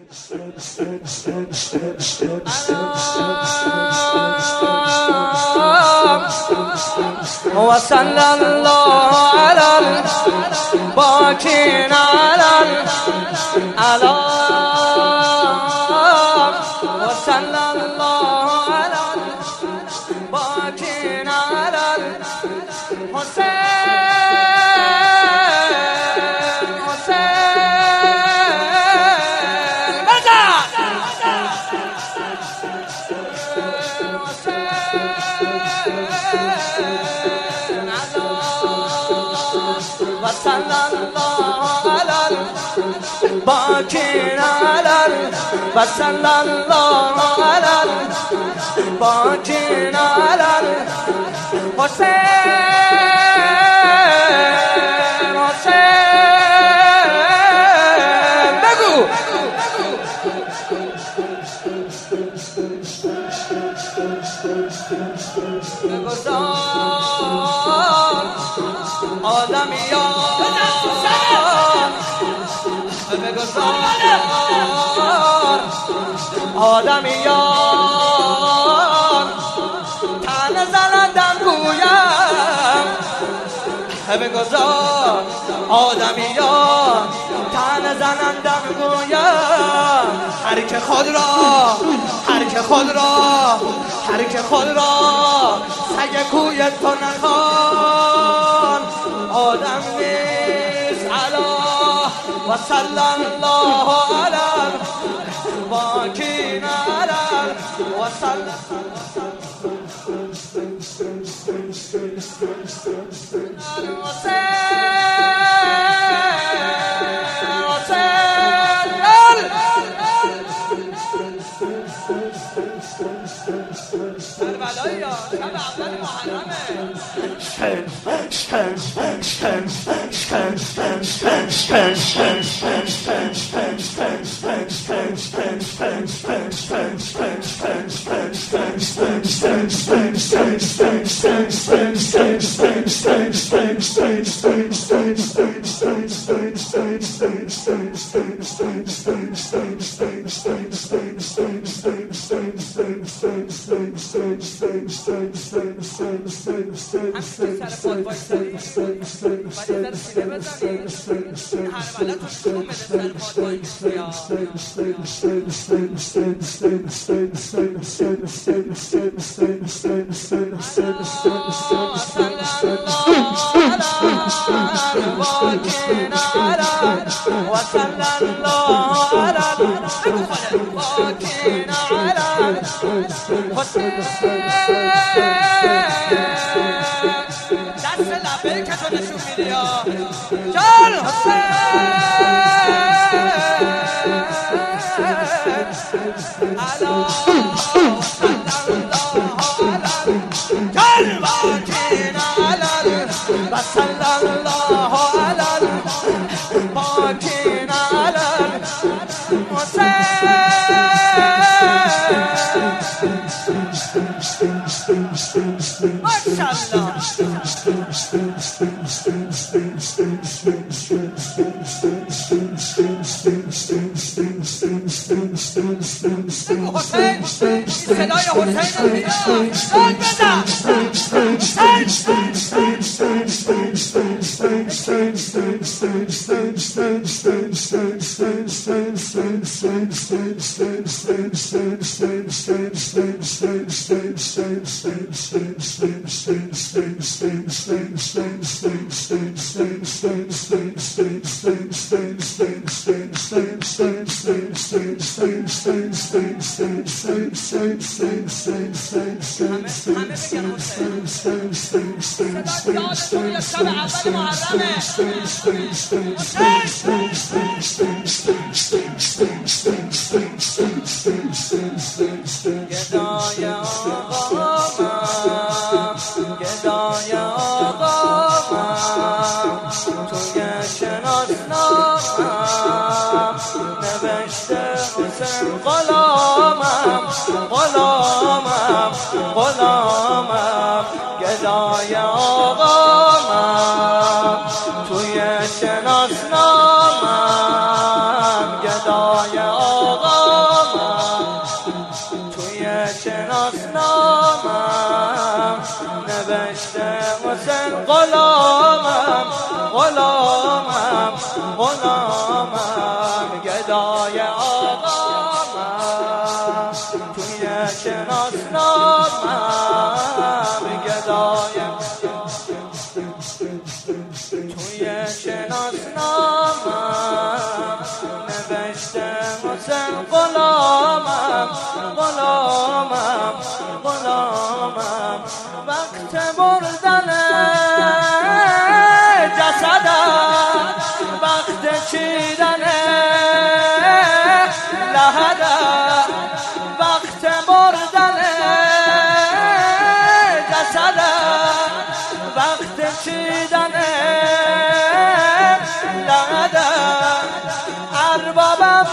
وصلى الله على الباكين على وصلى الله على الباكين على الحسين وصلى الله على الباكين على وصلى الله على الباكين على الحسين بگو بگذار آدمیان بگذار آدمیان تن زنندم گویم بگذار آدمیان تن زنندم گویم هر که خود را سگ کوی تو نخوان آدم نیست علا وصلی الله علی الباکین علی وصلی دست لبه که تو نشون میدی جان صدای حسین گدای آقامم توی شناسنامم گدای آقامم حسین غلامم غلامم غلامم گدای آقامم توی شناسنامم گدای توی شناسنامم نوشته حسین غلامم غلامم غلامم وقت بردن جسدم وقت چیدن لحدم وقت بردن جسدم وقت چیدن لحدم اربابم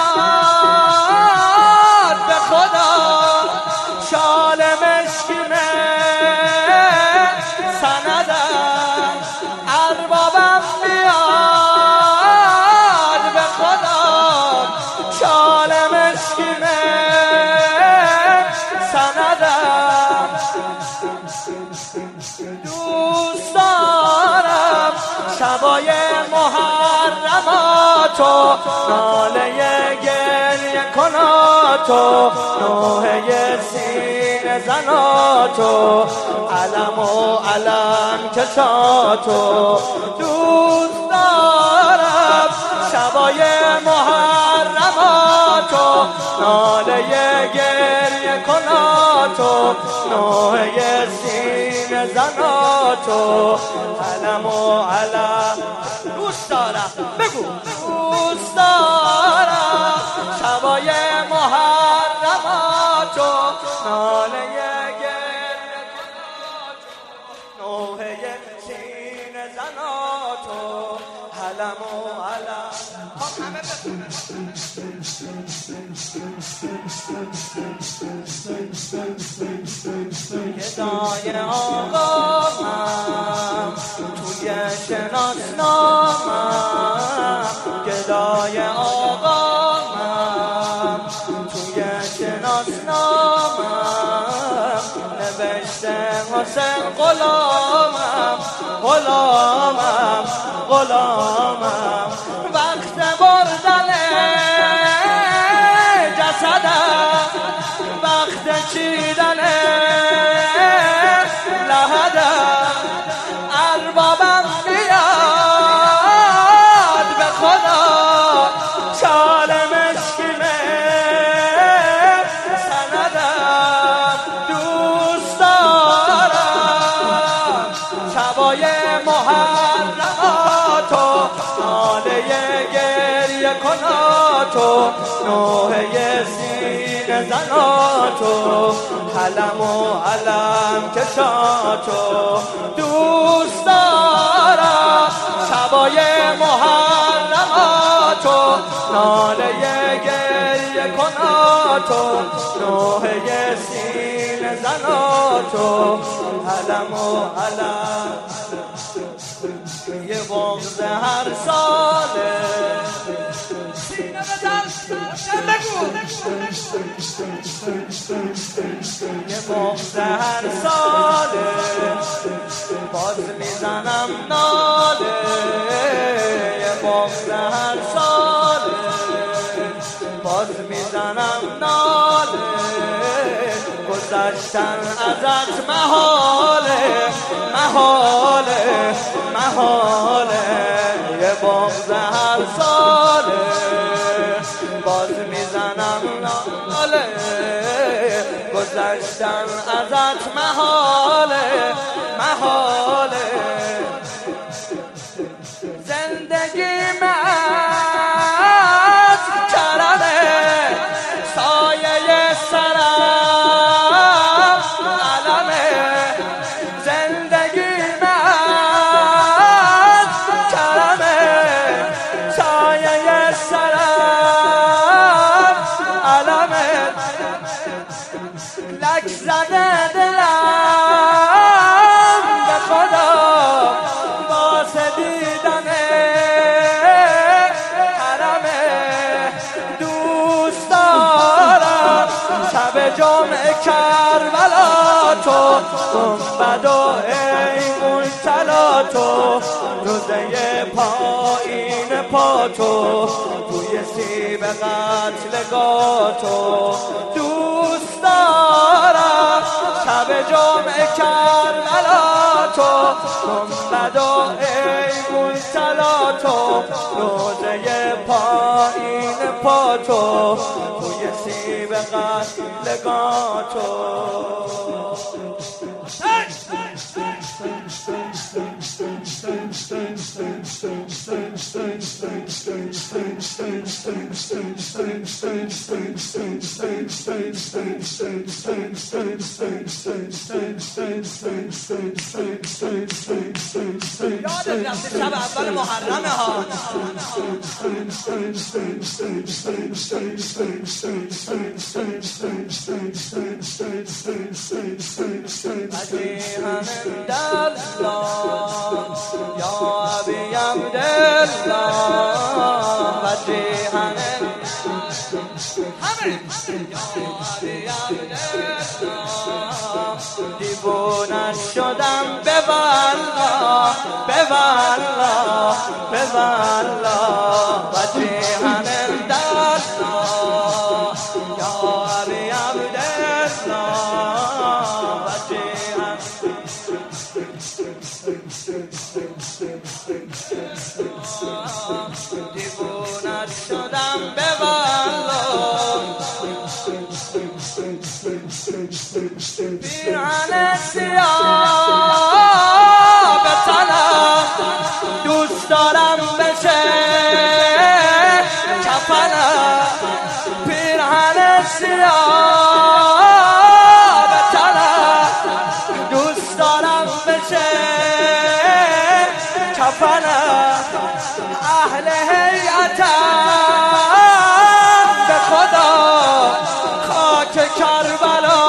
بیاد به خدا شال مشکینه سندم اربابم بیاد به خدا شال مشکینه سندم دوست دارم شبای محرماتو ناله گریه کناتو نوحه سینه زناتو علم و علم کشاتو دوست دارم شبای محرماتو ناله گریه کناتو نوحه سینه زناتو علم و علم دوست دارم بگو دوست دارم شبای محرماتو ناله گریه کناتو نوحه سینه زناتو علم و علم همه بخونن گدای آقامم توی شناسنامم گدای آقامم توی شناسنامم نوشته حسین غلامم غلامم غلامم وقت بردن جسدم وقت چیدن لحدم اربابم بیاد به خدا شال مشکینه سندم دوست دارم شبای محرماتو ناله گریه کناتو نوحه سینه زناتو علم و علم کشاتو دوست دارم شبای محرماتو ناله گریه کناتو نوحه سینه زناتو علم و علم یه بغض هر ساله سینه بزن بگو یه بغض هر ساله باز میزنم ناله یه بغض هر ساله باز میزنم ناله گذشتن ازت محاله محاله محاله یه بغض هر ساله باز میزنم ناله گذشتن ازت محاله محاله زندگی از کرمه سایه سرم علمه زندگی از کرمه سایه سرم علمه لک زده دلم به خدا واسه دیدن حرمه دوست دارم شب جمعه کربلا تو گنبد و ایمون تو، روزه پایین پا تو، توی سیب قتلگاه تو. دوست دارم شب جمعه کربلا تو، گنبد و ایوون سلا تو، روزه پایین پا تو، توی سیب قتلگاه تو. یادت رفته شب اول محرمه ها. یا ابی عبدالله وجیها دیوونه شدم به والله به والله به والله وجیها الله یا ابی عبدالله وجیها دیوونه شدم به والله پیرهن سیاه به تنم دوست دارم بشه کفنم پیرهن سیاه به تنم دوست دارم بشه کفنم اهل هیئتم به خدا خاک کربلا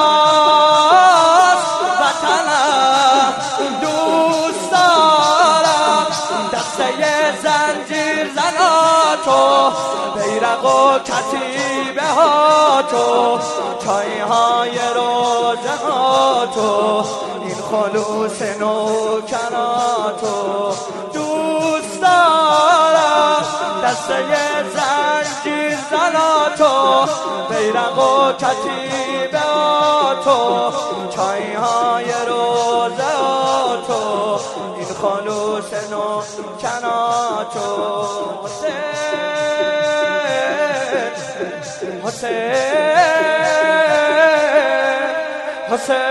وطنم دوست دارم دسته زنجیر زناتو بیرق و کتیبه ها تو چای های روزه ها تو این خلوص نوکراتو دوست دارم دسته زنجیر زناتو بیرق و کتیبه ها تو چای های روزه ها تو این خلوص نوکراتو حسین حسین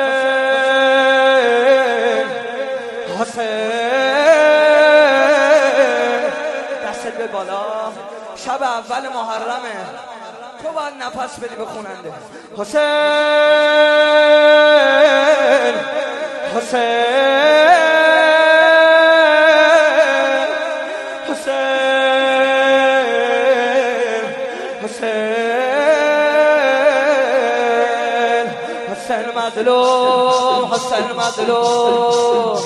حسین دستت به بالا شب اول محرمه تو باید نفس بدی به خوننده حسین حسین حسین مظلوم حسین مظلوم